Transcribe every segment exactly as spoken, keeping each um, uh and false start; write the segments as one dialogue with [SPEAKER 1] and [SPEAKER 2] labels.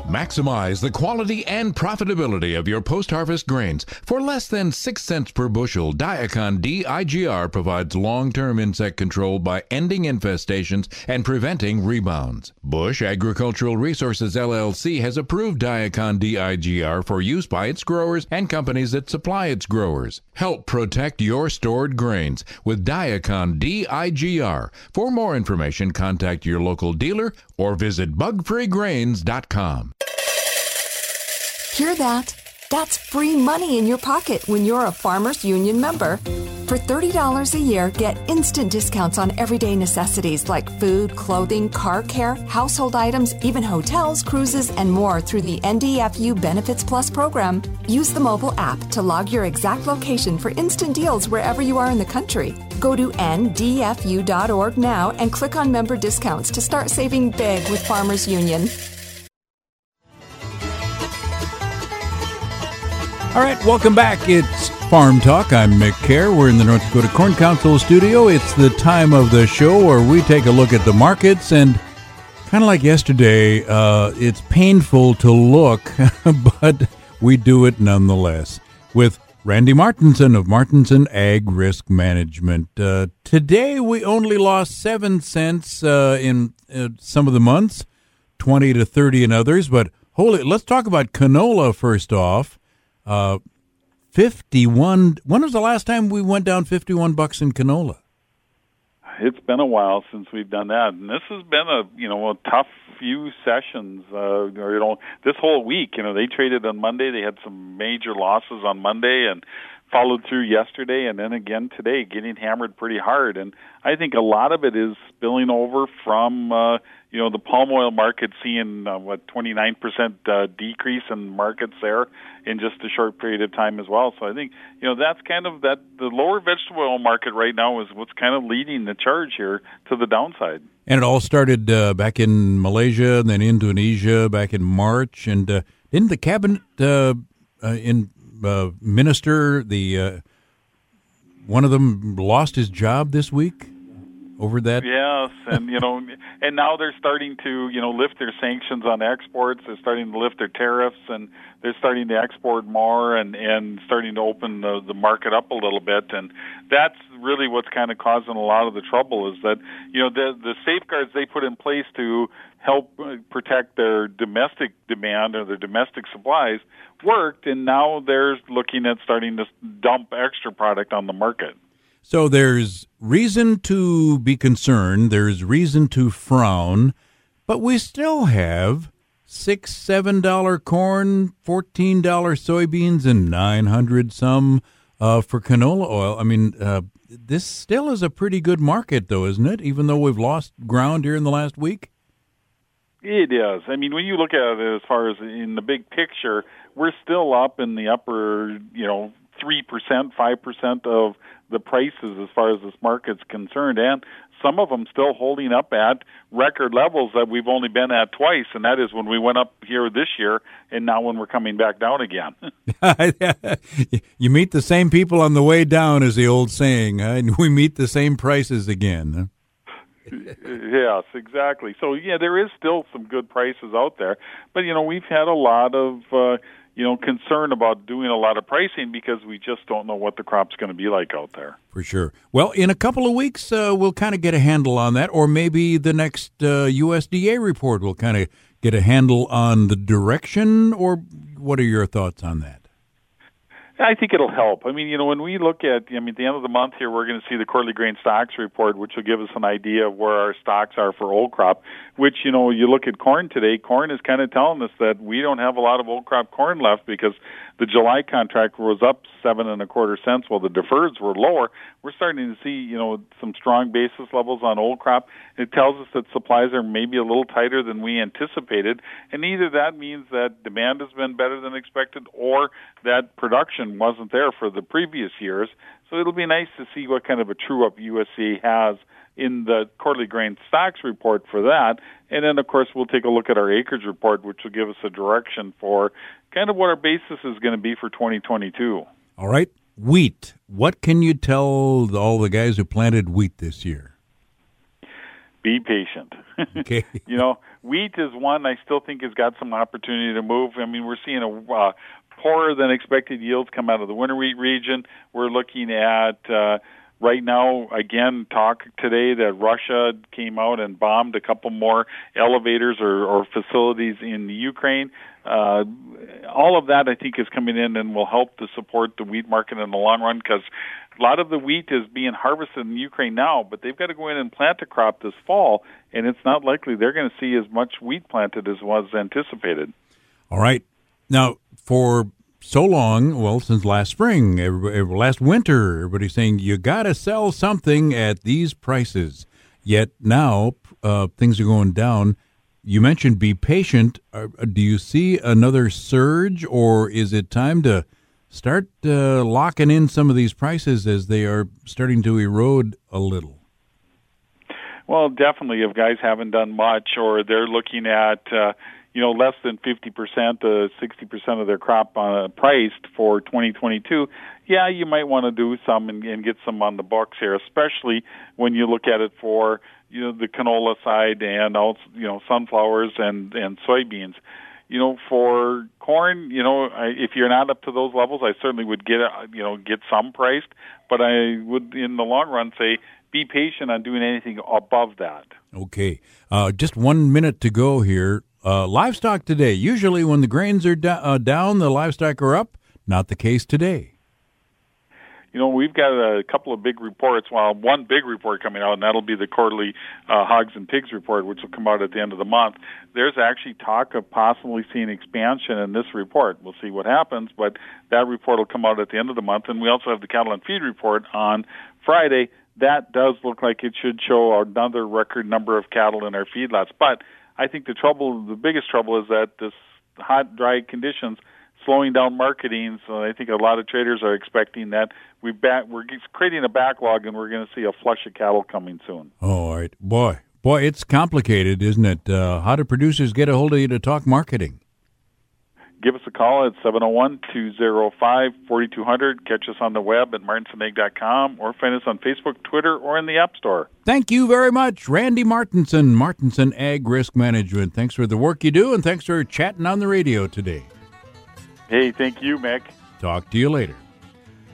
[SPEAKER 1] Maximize the quality and profitability of your post-harvest grains. For less than six cents per bushel, Diacon D I G R provides long-term insect control by ending infestations and preventing rebounds. Bush Agricultural Resources L L C has approved Diacon D I G R for use by its growers and companies that supply its growers. Help protect your stored grains with Diacon D I G R. For more information, contact your local dealer or visit bug free grains dot com.
[SPEAKER 2] Hear that? That's free money in your pocket when you're a Farmers Union member. For thirty dollars a year, get instant discounts on everyday necessities like food, clothing, car care, household items, even hotels, cruises, and more through the N D F U Benefits Plus program. Use the mobile app to log your exact location for instant deals wherever you are in the country. Go to N D F U dot org now and click on member discounts to start saving big with Farmers Union.
[SPEAKER 3] All right, welcome back. It's Farm Talk. I'm Mick Kerr. We're in the North Dakota Corn Council studio. It's the time of the show where we take a look at the markets, and kind of like yesterday, uh, it's painful to look, but we do it nonetheless. With Randy Martinson of Martinson Ag Risk Management. Uh, today, we only lost seven cents uh, in uh, some of the months, twenty to thirty in others, but holy, let's talk about canola first off. Uh, fifty-one. When was the last time we went down fifty-one bucks in canola?
[SPEAKER 4] It's been a while since we've done that, and this has been a you know a tough few sessions. Uh, or, you know, this whole week, you know, they traded on Monday. They had some major losses on Monday, and followed through yesterday, and then again today, getting hammered pretty hard. And I think a lot of it is spilling over from uh, you know the palm oil market, seeing uh, what twenty-nine percent uh, decrease in markets there in just a short period of time as well. So I think you know that's kind of that the lower vegetable oil market right now is what's kind of leading the charge here to the downside.
[SPEAKER 3] And it all started uh, back in Malaysia and then Indonesia back in March. And uh, didn't the cabinet uh, uh, in uh, minister the uh, one of them lost his job this week over that?
[SPEAKER 4] Yes, and you know, and now they're starting to you know lift their sanctions on exports. They're starting to lift their tariffs, and they're starting to export more, and and starting to open the, the market up a little bit. And that's really what's kind of causing a lot of the trouble. Is that you know the the safeguards they put in place to help protect their domestic demand or their domestic supplies worked, and now they're looking at starting to dump extra product on the market.
[SPEAKER 3] So there's reason to be concerned, there's reason to frown, but we still have six, seven dollar corn, fourteen dollar soybeans, and nine hundred some uh, for canola oil. I mean, uh, this still is a pretty good market, though, isn't it? Even though we've lost ground here in the last week.
[SPEAKER 4] It is. I mean, when you look at it as far as in the big picture, we're still up in the upper, you know, three percent, five percent of the prices as far as this market's concerned, and some of them still holding up at record levels that we've only been at twice, and that is when we went up here this year and now when we're coming back down again.
[SPEAKER 3] You meet the same people on the way down, is the old saying, huh? And we meet the same prices again. Huh?
[SPEAKER 4] Yes, exactly. So, yeah, there is still some good prices out there. But, you know, we've had a lot of, uh, you know, concern about doing a lot of pricing because we just don't know what the crop's going to be like out there.
[SPEAKER 3] For sure. Well, in a couple of weeks, uh, we'll kind of get a handle on that, or maybe the next uh, U S D A report will kind of get a handle on the direction, or what are your thoughts on that?
[SPEAKER 4] I think it'll help. I mean, you know, when we look at, I mean, at the end of the month here, we're going to see the quarterly grain stocks report, which will give us an idea of where our stocks are for old crop, which, you know, you look at corn today, corn is kind of telling us that we don't have a lot of old crop corn left because the July contract was up seven and a quarter cents while the deferreds were lower. We're starting to see, you know, some strong basis levels on old crop. It tells us that supplies are maybe a little tighter than we anticipated, and either that means that demand has been better than expected or that production wasn't there for the previous years. So it'll be nice to see what kind of a true-up U S D A has in the quarterly grain stocks report for that. And then, of course, we'll take a look at our acreage report, which will give us a direction for kind of what our basis is going to be for twenty twenty-two.
[SPEAKER 3] All right. Wheat. What can you tell all the guys who planted wheat this year?
[SPEAKER 4] Be patient.
[SPEAKER 3] Okay.
[SPEAKER 4] You know, wheat is one I still think has got some opportunity to move. I mean, we're seeing a uh, poorer than expected yields come out of the winter wheat region. We're looking at uh, right now, again, talk today that Russia came out and bombed a couple more elevators or, or facilities in the Ukraine. Uh, all of that, I think, is coming in and will help to support the wheat market in the long run, because a lot of the wheat is being harvested in Ukraine now, but they've got to go in and plant a crop this fall, and it's not likely they're going to see as much wheat planted as was anticipated.
[SPEAKER 3] All right. Now, for so long, well, since last spring, every, last winter, everybody's saying you got to sell something at these prices. Yet now uh, things are going down. You mentioned be patient. Uh, do you see another surge, or is it time to start uh, locking in some of these prices as they are starting to erode a little?
[SPEAKER 4] Well, definitely, if guys haven't done much, or they're looking at uh, you know, less than fifty percent to sixty percent of their crop uh, priced for twenty twenty-two, yeah, you might want to do some and, and get some on the books here, especially when you look at it for, you know, the canola side and also, you know, sunflowers and, and soybeans. You know, for corn, you know, I, if you're not up to those levels, I certainly would get, you know, get some priced, but I would, in the long run, say be patient on doing anything above that.
[SPEAKER 3] Okay. Uh, just one minute to go here. Uh, livestock today. Usually when the grains are do- uh, down, the livestock are up. Not the case today.
[SPEAKER 4] You know, we've got a couple of big reports. Well, one big report coming out, and that'll be the quarterly uh, hogs and pigs report, which will come out at the end of the month. There's actually talk of possibly seeing expansion in this report. We'll see what happens, but that report will come out at the end of the month. And we also have the cattle and feed report on Friday. That does look like it should show another record number of cattle in our feedlots. But I think the trouble, the biggest trouble, is that this hot, dry conditions slowing down marketing. So I think a lot of traders are expecting that we back, we're creating a backlog, and we're going to see a flush of cattle coming soon.
[SPEAKER 3] Oh, all right. Boy, boy, it's complicated, isn't it? Uh, how do producers get a hold of you to talk marketing?
[SPEAKER 4] Give us a call at seven oh one, two oh five, four two zero zero. Catch us on the web at martinson egg dot com, or find us on Facebook, Twitter, or in the App Store.
[SPEAKER 3] Thank you very much, Randy Martinson, Martinson Ag Risk Management. Thanks for the work you do, and thanks for chatting on the radio today.
[SPEAKER 4] Hey, thank you, Mick.
[SPEAKER 3] Talk to you later.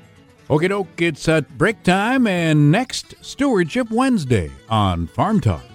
[SPEAKER 3] Okie doke, it's at break time, and next, Stewardship Wednesday on Farm Talk.